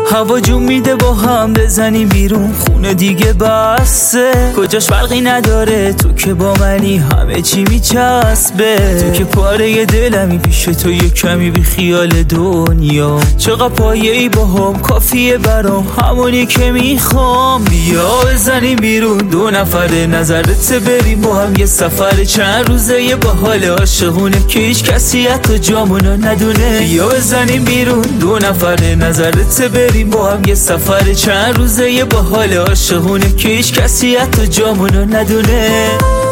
هوا جون میده با هم بزنیم بیرون، خونه دیگه بسه، کجاش فرقی نداره، تو که با منی همه چی میچسبه. تو که پاره دلمی، پیش تو یه کمی بی خیال دنیا، چقدر پایه‌ای با هم کافیه برام، همونی که میخوام. بیا بزنیم بیرون دو نفره، نظرت بریم با هم یه سفر چند روزه، یه با حال عاشقونه که هیچ کسی حتی جامونو ندونه. بیا بزنیم بیرون دو نفره، نظرت بریم با هم یه سفر چند روزه، یه با حال عاشقونه که هیچ کسی حتی جامونو ندونه.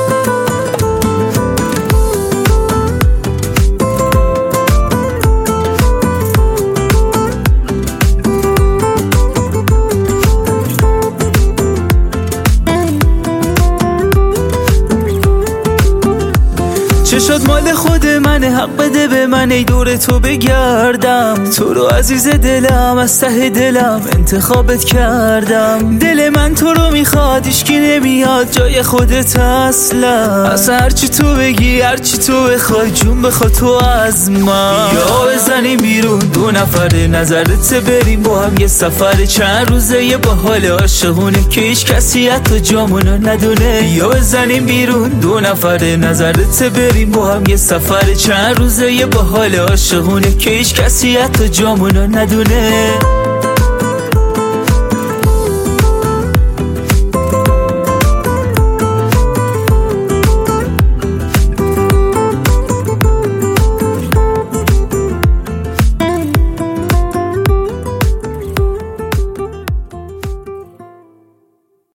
چه شد مال خود منه، حق بده به من ای دور تو بگردم، تو رو عزیز دلم از ته دلم انتخابت کردم. دل من تو رو میخواد، هیچکی نمیاد جای خودت اصلا هرچی تو بگی هرچی تو بخوای، جون بخواد تو از من. بیا بزنیم بیرون دو نفره، نظرت بریم با هم یه سفر چند روزه، یه با حال عاشقونه که هیچ کسی حتی جامونو ندونه. بیا بزنیم بیرون دو نفره، نظرت بریم با هم یه سفر چند روزه، یه با حال عاشقونه که هیچ کسی حتی جامونو ندونه.